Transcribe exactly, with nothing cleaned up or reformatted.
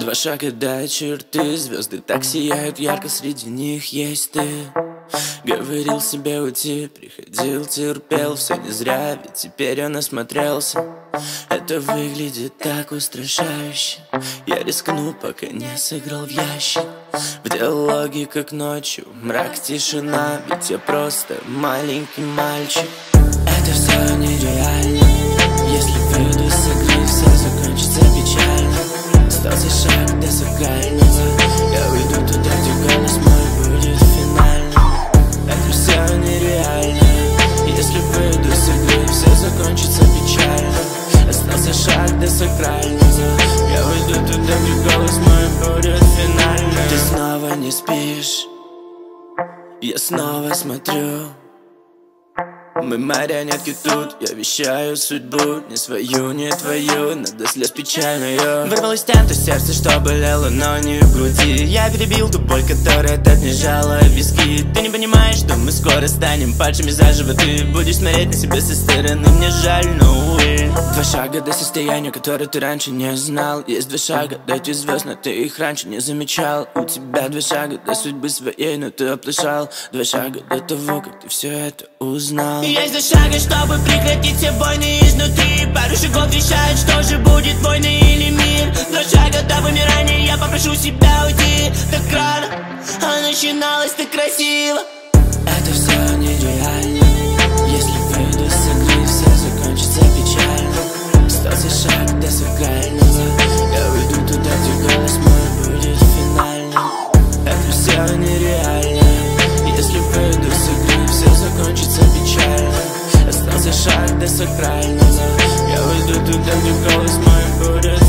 Два шага до черты, звезды так сияют ярко, среди них есть ты. Говорил себе уйти, приходил, терпел, все не зря, ведь теперь он осмотрелся. Это выглядит так устрашающе, я рискну, пока не сыграл в ящик. В диалоге, как ночью, мрак, тишина, ведь я просто маленький мальчик. Это все нереально, если выйду с игры, все закончится печально. Остался шаг до сакрального, я уйду туда, где голос мой будет финальным. Это все нереально, если выйду с игры, все закончится печально. Остался шаг до сакрального, я уйду туда, где голос мой будет финальным. Ты снова не спишь, я снова смотрю. Мы марионетки тут, я вещаю судьбу, не свою, не твою, надо слез печальную. Вырвалось тента сердце, что болело, но не в груди. Я перебил ту боль, которая так не жала виски. Ты не понимаешь, что мы скоро станем падшими заживо. Ты будешь смотреть на себя со стороны, мне жаль, но увы. Два шага до состояния, которое ты раньше не знал. Есть два шага до этих звезд, но ты их раньше не замечал. У тебя два шага до судьбы своей, но ты оплошал. Два шага до того, как ты все это узнал. Есть два шага, чтобы прекратить все войны изнутри. Пару шагов решают, что же будет, война или мир. Два шага до вымирания, я попрошу себя уйти. Так рано, а начиналось так красиво. Это все нереально, если выйду с игры, все закончится печально. Остался шаг до сакрального, я уйду туда, где голос мой будет финальным. Это все нереально, если выйду с игры, все закончится печально. Остался шаг до сакрального, я уйду туда, где голос мой будет